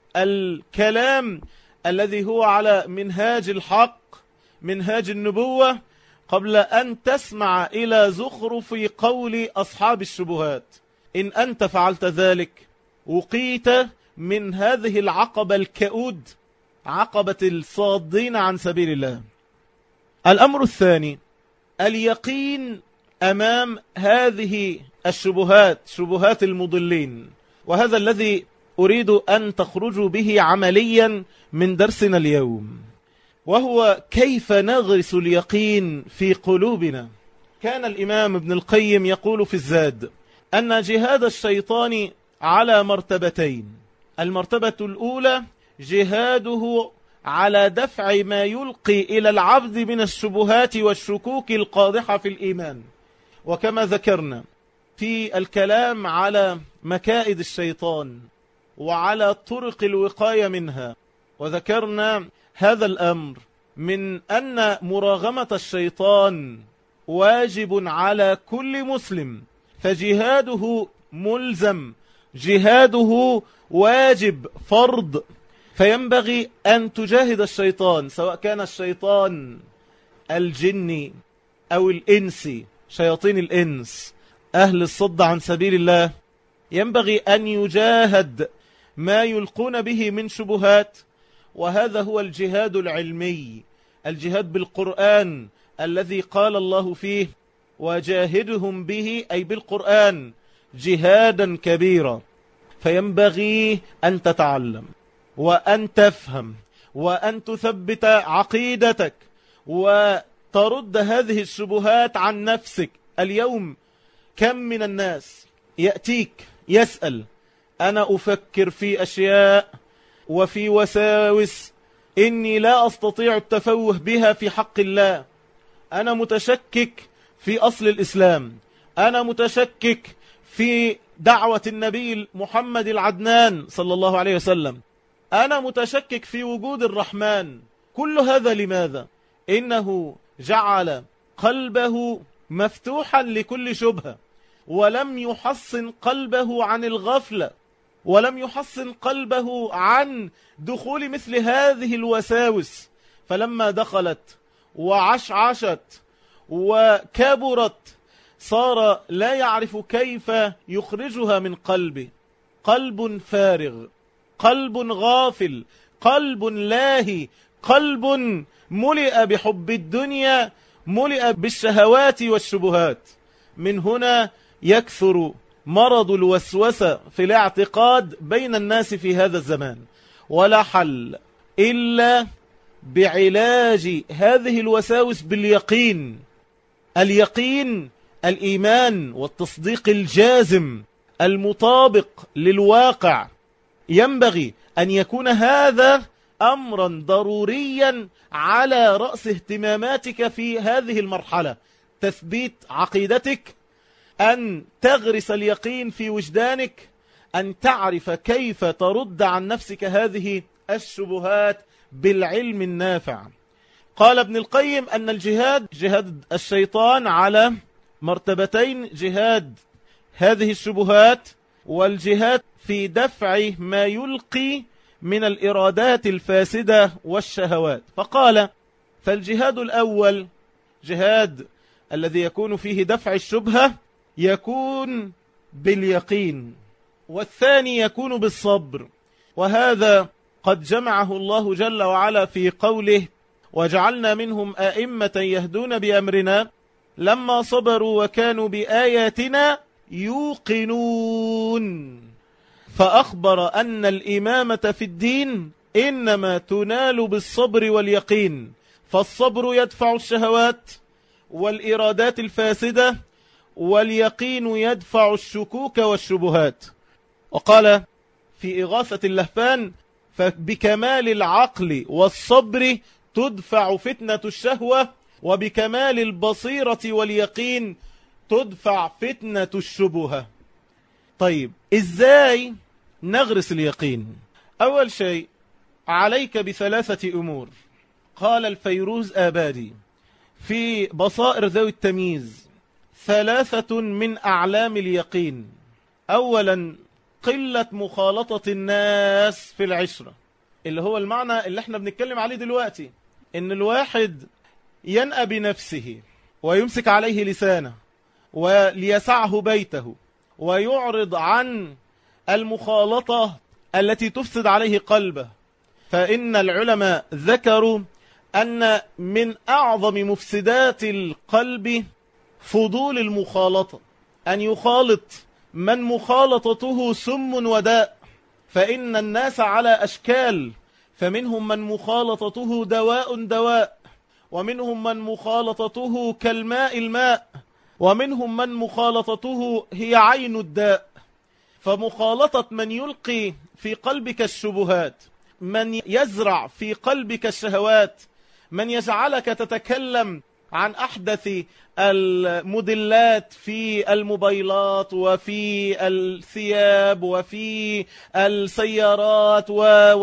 الكلام الذي هو على منهاج الحق، منهاج النبوة، قبل أن تسمع إلى زخرف قول أصحاب الشبهات. إن أنت فعلت ذلك وقيت من هذه العقبة الكؤود، عقبة الصادين عن سبيل الله. الأمر الثاني اليقين أمام هذه الشبهات، شبهات المضلين، وهذا الذي أريد أن تخرجوا به عمليا من درسنا اليوم، وهو كيف نغرس اليقين في قلوبنا. كان الإمام ابن القيم يقول في الزاد أن جهاد الشيطان على مرتبتين. المرتبة الأولى جهاده على دفع ما يلقي إلى العبد من الشبهات والشكوك القادحة في الإيمان، وكما ذكرنا في الكلام على مكائد الشيطان وعلى طرق الوقاية منها، وذكرنا هذا الأمر من أن مراغمة الشيطان واجب على كل مسلم، فجهاده ملزم، جهاده واجب فرض، فينبغي أن تجاهد الشيطان، سواء كان الشيطان الجني أو الإنسي، شياطين الإنس أهل الصد عن سبيل الله، ينبغي أن يجاهد ما يلقون به من شبهات. وهذا هو الجهاد العلمي، الجهاد بالقرآن الذي قال الله فيه وجاهدهم به، أي بالقرآن، جهادا كبيرا. فينبغي أن تتعلم وأن تفهم وأن تثبت عقيدتك وترد هذه الشبهات عن نفسك. اليوم كم من الناس يأتيك يسأل: أنا أفكر في أشياء وفي وساوس إني لا أستطيع التفوه بها في حق الله، أنا متشكك في أصل الإسلام، أنا متشكك في دعوة النبي محمد العدنان صلى الله عليه وسلم، أنا متشكك في وجود الرحمن. كل هذا لماذا؟ إنه جعل قلبه مفتوحا لكل شبهة، ولم يحصن قلبه عن الغفلة، ولم يحصن قلبه عن دخول مثل هذه الوساوس. فلما دخلت وعشعشت وكبرت صار لا يعرف كيف يخرجها من قلبه. قلب فارغ، قلب غافل، قلب لاهي، قلب ملئ بحب الدنيا، ملئ بالشهوات والشبهات. من هنا يكثر مرض الوسوسة في الاعتقاد بين الناس في هذا الزمان، ولا حل إلا بعلاج هذه الوساوس باليقين. اليقين الإيمان والتصديق الجازم المطابق للواقع. ينبغي أن يكون هذا أمرا ضروريا على رأس اهتماماتك في هذه المرحلة. تثبيت عقيدتك، أن تغرس اليقين في وجدانك، أن تعرف كيف ترد عن نفسك هذه الشبهات بالعلم النافع. قال ابن القيم أن الجهاد، جهاد الشيطان على مرتبتين: جهاد هذه الشبهات، والجهاد في دفع ما يلقي من الإرادات الفاسدة والشهوات. فقال: فالجهاد الأول جهاد الذي يكون فيه دفع الشبهة يكون باليقين، والثاني يكون بالصبر. وهذا قد جمعه الله جل وعلا في قوله: وجعلنا منهم أئمة يهدون بأمرنا لما صبروا وكانوا بآياتنا يوقنون. فأخبر أن الإمامة في الدين إنما تنال بالصبر واليقين، فالصبر يدفع الشهوات والإرادات الفاسدة، واليقين يدفع الشكوك والشبهات. وقال في إغاثة اللهفان: فبكمال العقل والصبر تدفع فتنة الشهوة، وبكمال البصيرة واليقين تدفع فتنة الشبهة. طيب، إزاي نغرس اليقين؟ أول شيء عليك بثلاثة أمور. قال الفيروز آبادي في بصائر ذوي التمييز: ثلاثة من أعلام اليقين. أولا قلة مخالطة الناس في العشرة، اللي هو المعنى اللي احنا بنتكلم عليه دلوقتي، ان الواحد ينأى بنفسه ويمسك عليه لسانه وليسعه بيته ويعرض عن المخالطة التي تفسد عليه قلبه. فإن العلماء ذكروا أن من أعظم مفسدات القلب فضول المخالطة، أن يخالط من مخالطته سم وداء. فإن الناس على أشكال، فمنهم من مخالطته دواء، ومنهم من مخالطته كالماء الماء، ومنهم من مخالطته هي عين الداء. فمخالطة من يلقي في قلبك الشبهات، من يزرع في قلبك الشهوات، من يجعلك تتكلم عن أحدث الموديلات في الموبايلات وفي الثياب وفي السيارات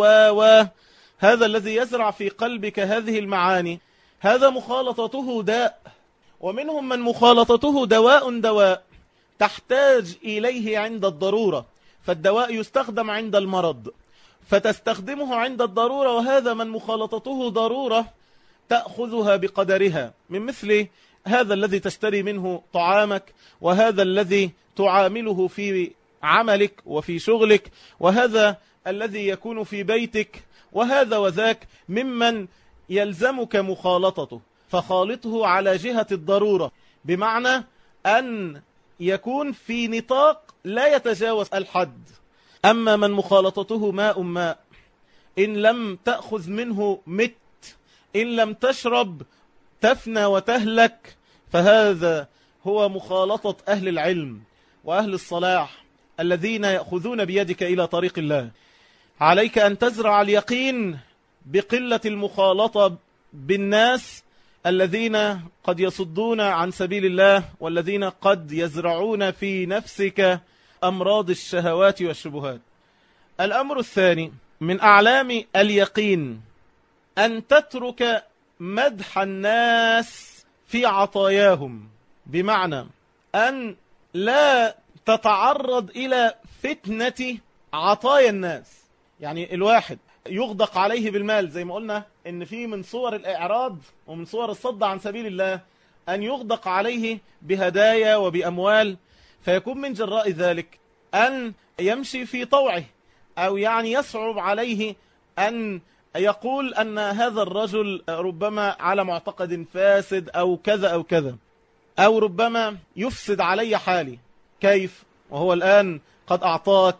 هذا الذي يزرع في قلبك هذه المعاني، هذا مخالطته داء. ومنهم من مخالطته دواء تحتاج إليه عند الضرورة، فالدواء يستخدم عند المرض فتستخدمه عند الضرورة، وهذا من مخالطته ضرورة تأخذها بقدرها، من مثل هذا الذي تشتري منه طعامك، وهذا الذي تعامله في عملك وفي شغلك، وهذا الذي يكون في بيتك، وهذا وذاك ممن يلزمك مخالطته، فخالطه على جهة الضرورة، بمعنى أن يكون في نطاق لا يتجاوز الحد. أما من مخالطته ماء، إن لم تأخذ منه مت، إن لم تشرب تفنى وتهلك، فهذا هو مخالطة أهل العلم وأهل الصلاح الذين يأخذون بيدك إلى طريق الله. عليك أن تزرع اليقين بقلة المخالطة بالناس الذين قد يصدون عن سبيل الله، والذين قد يزرعون في نفسك أمراض الشهوات والشبهات. الأمر الثاني من أعلام اليقين أن تترك مدح الناس في عطاياهم، بمعنى أن لا تتعرض إلى فتنة عطايا الناس. يعني الواحد يغدق عليه بالمال، زي ما قلنا إن في من صور الإعراض ومن صور الصد عن سبيل الله أن يغدق عليه بهدايا وبأموال، فيكون من جراء ذلك أن يمشي في طوعه، أو يعني يصعب عليه أن يقول أن هذا الرجل ربما على معتقد فاسد أو كذا أو كذا، أو ربما يفسد علي حالي. كيف وهو الآن قد أعطاك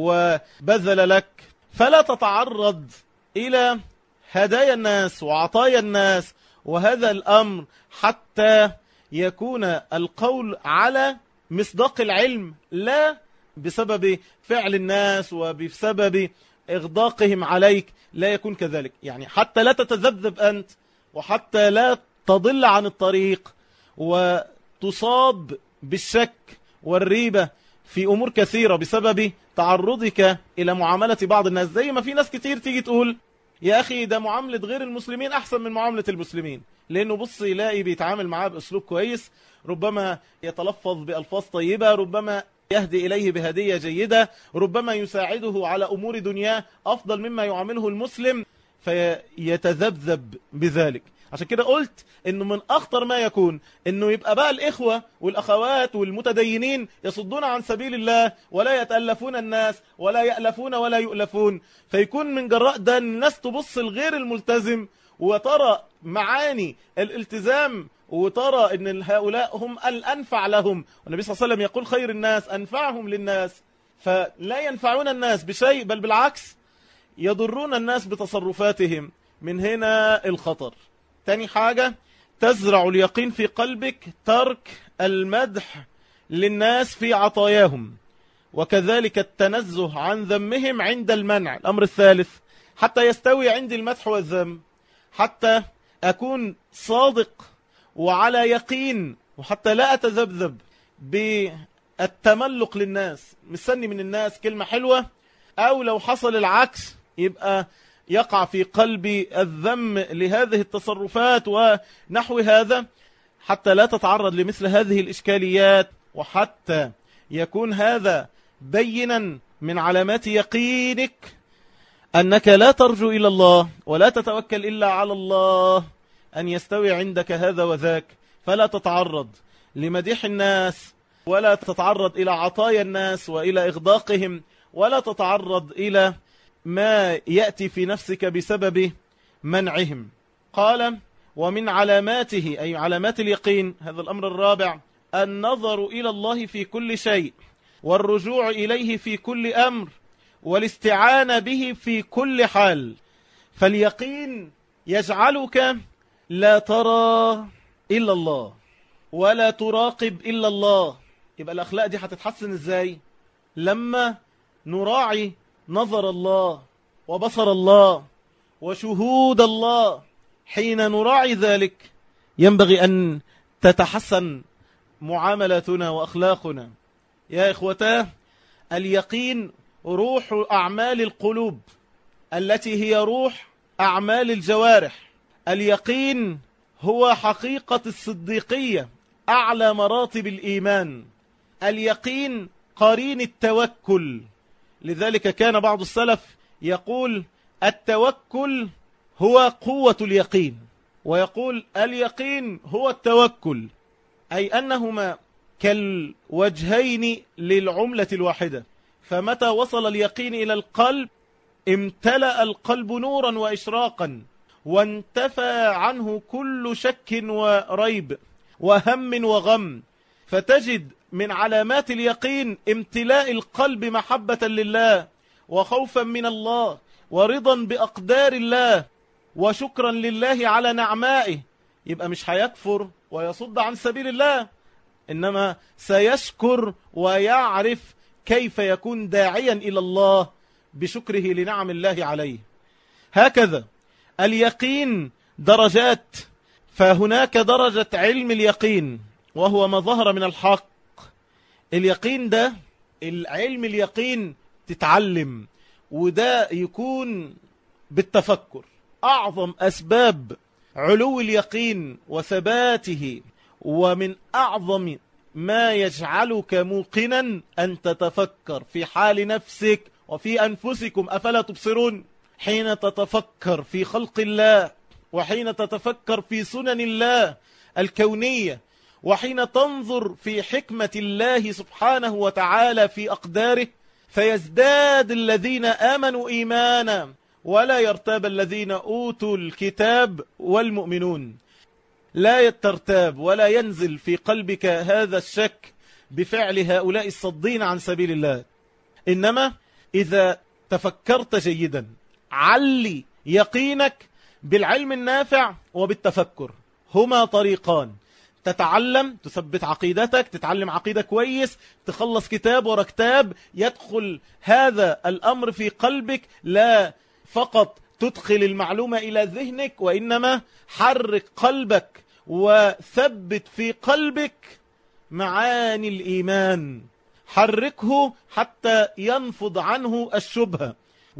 وبذل لك؟ فلا تتعرض إلى هدايا الناس وعطايا الناس، وهذا الأمر حتى يكون القول على مصداق العلم، لا بسبب فعل الناس وبسبب إغداقهم عليك، لا يكون كذلك. يعني حتى لا تتذبذب أنت، وحتى لا تضل عن الطريق وتصاب بالشك والريبة في أمور كثيرة بسبب تعرضك إلى معاملة بعض الناس. زي ما في ناس كتير تيجي تقول يا أخي ده معاملة غير المسلمين أحسن من معاملة المسلمين، لأنه بص يلاقي بيتعامل معاه بأسلوب كويس، ربما يتلفظ بألفاظ طيبة، ربما يهدي إليه بهدية جيدة، ربما يساعده على أمور دنياه أفضل مما يعامله المسلم، فيتذبذب بذلك. عشان كده قلت إنه من أخطر ما يكون إنه يبقى بقى الإخوة والأخوات والمتدينين يصدون عن سبيل الله ولا يتألفون الناس ولا يألفون ولا يؤلفون، فيكون من جراء ده الناس تبص الغير الملتزم وترى معاني الالتزام، وترى ان هؤلاء هم الأنفع لهم. والنبي صلى الله عليه وسلم يقول خير الناس أنفعهم للناس، فلا ينفعون الناس بشيء، بل بالعكس يضرون الناس بتصرفاتهم. من هنا الخطر. تاني حاجة تزرع اليقين في قلبك ترك المدح للناس في عطاياهم، وكذلك التنزه عن ذمهم عند المنع. الأمر الثالث حتى يستوي عندي المدح والذم، حتى أكون صادق وعلى يقين، وحتى لا أتذبذب بالتملق للناس، مستني من الناس كلمة حلوة، أو لو حصل العكس يبقى يقع في قلبي الذم لهذه التصرفات ونحو هذا، حتى لا تتعرض لمثل هذه الإشكاليات، وحتى يكون هذا بينا من علامات يقينك أنك لا ترجو إلى الله ولا تتوكل إلا على الله، أن يستوي عندك هذا وذاك، فلا تتعرض لمديح الناس، ولا تتعرض إلى عطايا الناس وإلى إغداقهم، ولا تتعرض إلى ما يأتي في نفسك بسبب منعهم. قال: ومن علاماته، أي علامات اليقين، هذا الأمر الرابع، النظر إلى الله في كل شيء، والرجوع إليه في كل أمر، والاستعانة به في كل حال. فاليقين يجعلك لا ترى إلا الله ولا تراقب إلا الله. يبقى الأخلاق دي هتتحسن إزاي؟ لما نراعي نظر الله وبصر الله وشهود الله. حين نراعي ذلك ينبغي أن تتحسن معاملاتنا وأخلاقنا. يا إخوتاه، اليقين روح أعمال القلوب التي هي روح أعمال الجوارح. اليقين هو حقيقة الصديقية، أعلى مراتب الإيمان. اليقين قرين التوكل. لذلك كان بعض السلف يقول: التوكل هو قوة اليقين، ويقول: اليقين هو التوكل، أي أنهما كالوجهين للعملة الواحدة. فمتى وصل اليقين إلى القلب امتلأ القلب نورا وإشراقا، وانتفى عنه كل شك وريب وهم وغم. فتجد من علامات اليقين امتلاء القلب محبة لله وخوفا من الله ورضا بأقدار الله وشكرا لله على نعمائه. يبقى مش هيكفر ويصد عن سبيل الله، إنما سيشكر ويعرف كيف يكون داعيا إلى الله بشكره لنعم الله عليه. هكذا اليقين درجات، فهناك درجة علم اليقين وهو ما ظهر من الحق. اليقين ده، العلم اليقين تتعلم، وده يكون بالتفكر. أعظم أسباب علو اليقين وثباته، ومن أعظم ما يجعلك موقنا أن تتفكر في حال نفسك وفي أنفسكم، أفلا تبصرون؟ حين تتفكر في خلق الله، وحين تتفكر في سنن الله الكونية، وحين تنظر في حكمة الله سبحانه وتعالى في أقداره، فيزداد الذين آمنوا إيمانا ولا يرتاب الذين أوتوا الكتاب والمؤمنون. لا ترتاب ولا ينزل في قلبك هذا الشك بفعل هؤلاء الصدين عن سبيل الله. إنما إذا تفكرت جيدا، علي يقينك بالعلم النافع وبالتفكر. هما طريقان: تتعلم، تثبت عقيدتك، تتعلم عقيدة كويس، تخلص كتاب ورا كتاب، يدخل هذا الأمر في قلبك، لا فقط تدخل المعلومة إلى ذهنك، وإنما حرك قلبك وثبت في قلبك معاني الإيمان. حركه حتى ينفض عنه الشبهة،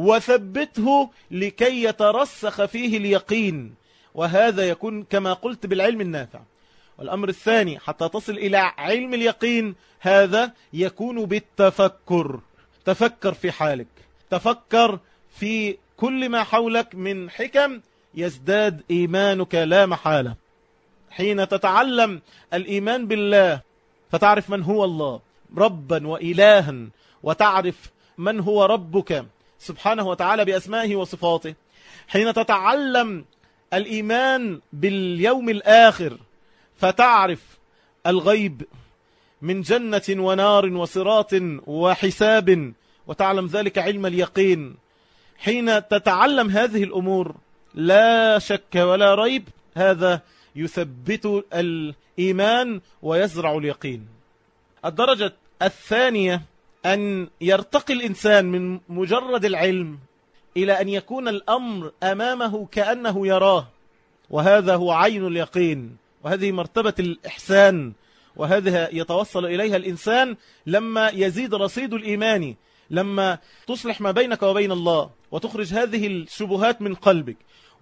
وثبته لكي يترسخ فيه اليقين، وهذا يكون كما قلت بالعلم النافع. والأمر الثاني حتى تصل إلى علم اليقين، هذا يكون بالتفكر. تفكر في حالك، تفكر في كل ما حولك من حكم، يزداد إيمانك لا محالة. حين تتعلم الإيمان بالله فتعرف من هو الله ربا وإلها، وتعرف من هو ربك سبحانه وتعالى بأسمائه وصفاته. حين تتعلم الإيمان باليوم الآخر فتعرف الغيب من جنة ونار وصراط وحساب، وتعلم ذلك علم اليقين. حين تتعلم هذه الأمور لا شك ولا ريب هذا يثبت الإيمان ويزرع اليقين. الدرجة الثانية أن يرتقي الإنسان من مجرد العلم إلى أن يكون الأمر أمامه كأنه يراه، وهذا هو عين اليقين، وهذه مرتبة الإحسان، وهذا يتوصل إليها الإنسان لما يزيد رصيد الإيمان، لما تصلح ما بينك وبين الله وتخرج هذه الشبهات من قلبك،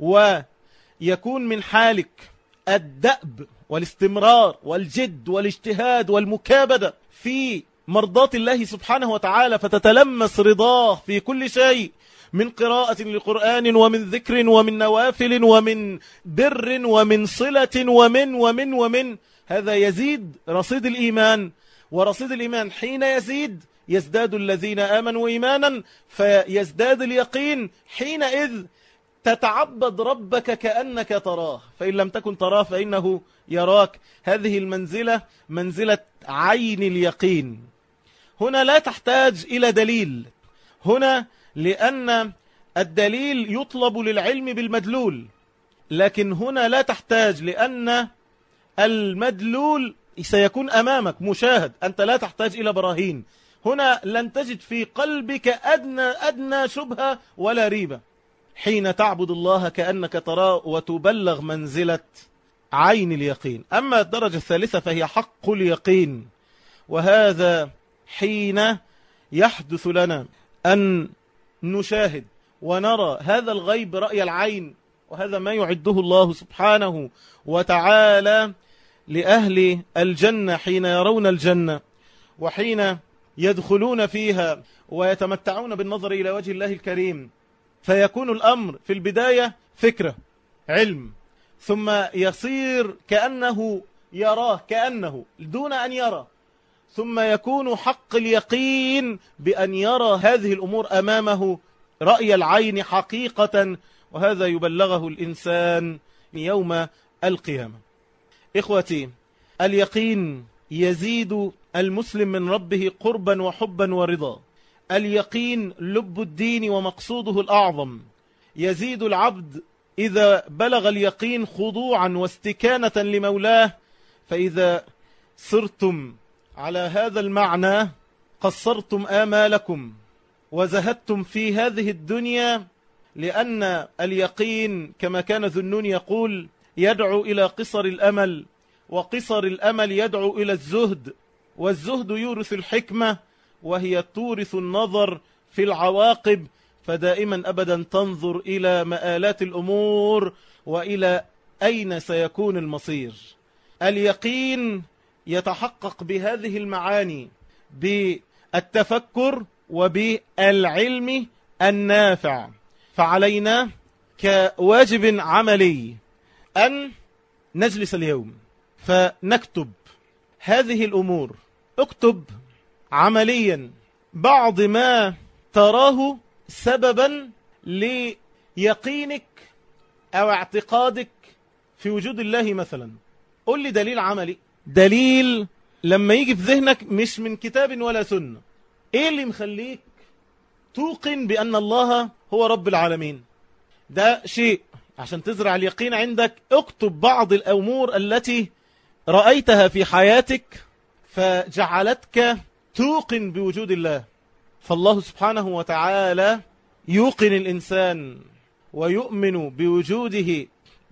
ويكون من حالك الدأب والاستمرار والجد والاجتهاد والمكابدة في مرضاة الله سبحانه وتعالى، فتتلمس رضاه في كل شيء، من قراءة لقرآن ومن ذكر ومن نوافل ومن بر ومن صلة ومن هذا يزيد رصيد الإيمان. ورصيد الإيمان حين يزداد الذين آمنوا إيمانا، فيزداد اليقين. حينئذ تتعبد ربك كأنك تراه، فإن لم تكن تراه فإنه يراك. هذه المنزلة منزلة عين اليقين. هنا لا تحتاج إلى دليل، هنا لأن الدليل يطلب للعلم بالمدلول، لكن هنا لا تحتاج، لأن المدلول سيكون أمامك مشاهد، أنت لا تحتاج إلى براهين. هنا لن تجد في قلبك أدنى شبهة ولا ريبة حين تعبد الله كأنك تراه وتبلغ منزلة عين اليقين. أما الدرجة الثالثة فهي حق اليقين، وهذا حين يحدث لنا أن نشاهد ونرى هذا الغيب رأي العين، وهذا ما يعده الله سبحانه وتعالى لأهل الجنة حين يرون الجنة، وحين يدخلون فيها ويتمتعون بالنظر إلى وجه الله الكريم. فيكون الأمر في البداية فكرة علم، ثم يصير كأنه يراه، كأنه دون أن يرى، ثم يكون حق اليقين بأن يرى هذه الأمور أمامه رأي العين حقيقة، وهذا يبلغه الإنسان يوم القيامة. إخوتي، اليقين يزيد المسلم من ربه قربا وحبا ورضا. اليقين لب الدين ومقصوده الأعظم. يزيد العبد إذا بلغ اليقين خضوعا واستكانة لمولاه. فإذا صرتم على هذا المعنى قصرتم آمالكم وزهدتم في هذه الدنيا، لأن اليقين كما كان ذنون يقول يدعو إلى قصر الأمل، وقصر الأمل يدعو إلى الزهد، والزهد يورث الحكمة، وهي تورث النظر في العواقب، فدائما أبدا تنظر إلى مآلات الأمور وإلى أين سيكون المصير. اليقين يتحقق بهذه المعاني، بالتفكر وبالعلم النافع. فعلينا كواجب عملي أن نجلس اليوم فنكتب هذه الأمور. اكتب عمليا بعض ما تراه سببا ليقينك أو اعتقادك في وجود الله. مثلا قل لي دليل عملي، دليل لما يجي في ذهنك مش من كتاب ولا سنة. ايه اللي مخليك توقن بأن الله هو رب العالمين؟ ده شيء عشان تزرع اليقين عندك. اكتب بعض الأمور التي رأيتها في حياتك فجعلتك توقن بوجود الله. فالله سبحانه وتعالى يوقن الإنسان ويؤمن بوجوده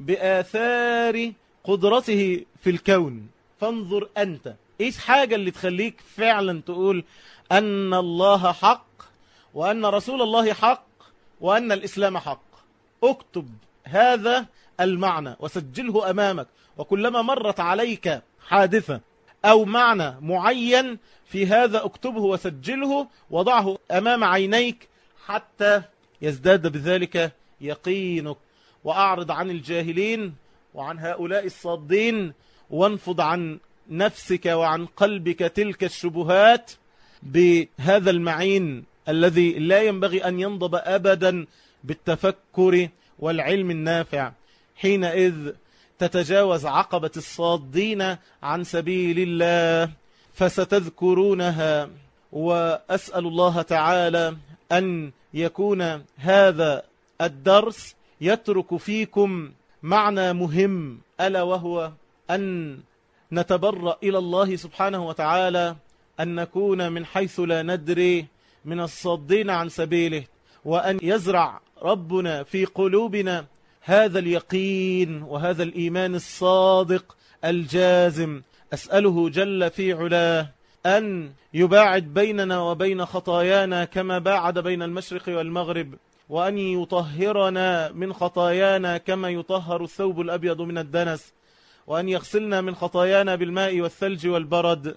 بآثار قدرته في الكون. فانظر أنت إيش حاجة اللي تخليك فعلا تقول أن الله حق، وأن رسول الله حق، وأن الإسلام حق. اكتب هذا المعنى وسجله أمامك، وكلما مرت عليك حادثة أو معنى معين في هذا اكتبه وسجله وضعه أمام عينيك حتى يزداد بذلك يقينك. وأعرض عن الجاهلين وعن هؤلاء الصادين، وانفض عن نفسك وعن قلبك تلك الشبهات بهذا المعين الذي لا ينبغي أن ينضب أبدا بالتفكر والعلم النافع. حينئذ تتجاوز عقبة الصادين عن سبيل الله فستذكرونها. وأسأل الله تعالى أن يكون هذا الدرس يترك فيكم معنى مهم، ألا وهو أن نتبرأ إلى الله سبحانه وتعالى، أن نكون من حيث لا ندري من الصادين عن سبيله، وأن يزرع ربنا في قلوبنا هذا اليقين وهذا الإيمان الصادق الجازم. أسأله جل في علاه أن يباعد بيننا وبين خطايانا كما باعد بين المشرق والمغرب، وأن يطهرنا من خطايانا كما يطهر الثوب الأبيض من الدنس، وأن يغسلنا من خطايانا بالماء والثلج والبرد،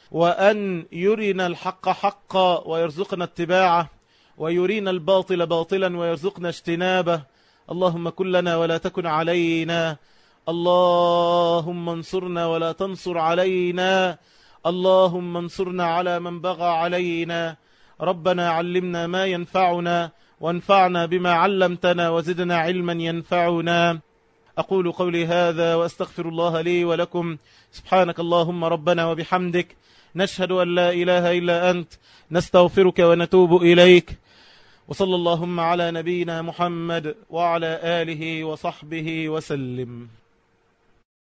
وأن يرينا الحق حقا ويرزقنا اتباعه، ويرينا الباطل باطلا ويرزقنا اجتنابه. اللهم كن لنا ولا تكن علينا، اللهم انصرنا ولا تنصر علينا، اللهم انصرنا على من بغى علينا. ربنا علمنا ما ينفعنا وانفعنا بما علمتنا وزدنا علما ينفعنا. أقول قولي هذا وأستغفر الله لي ولكم. سبحانك اللهم ربنا وبحمدك، نشهد أن لا إله إلا أنت، نستغفرك ونتوب إليك. وصلى اللهم على نبينا محمد وعلى آله وصحبه وسلم.